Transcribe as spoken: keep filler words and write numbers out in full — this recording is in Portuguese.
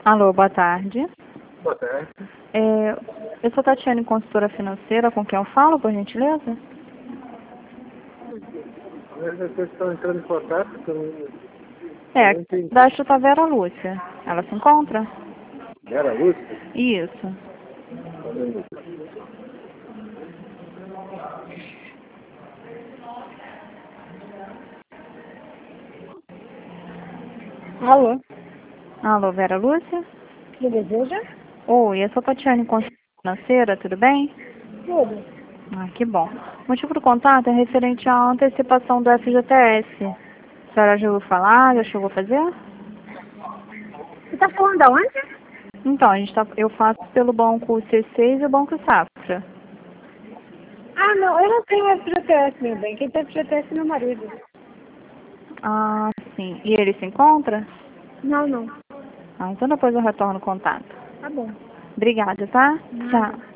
Alô, boa tarde. Boa tarde. É, eu sou Tatiane, consultora financeira, com quem eu falo, por gentileza? Mas vocês estão entrando em contato com... É, Eu não entendi. da Chuta Vera Lúcia. Ela se encontra? Vera Lúcia? Isso. Alô, Alô, Vera Lúcia? que deseja? Oi, eu sou Tatiane, consultora financeira, tudo bem? Tudo. Ah, que bom. O motivo do contato é referente à antecipação do F G T S. A senhora já ouviu falar? Já chegou a fazer? Você tá falando da onde? Então, a gente tá, eu faço pelo banco C seis e o banco Safra. Ah, não, eu não tenho F G T S, meu bem. Quem tem F G T S é meu marido. Ah, sim. E ele se encontra? Não, não. Ah, então depois eu retorno o contato. Tá bom. Obrigada, tá? Nada. Tchau.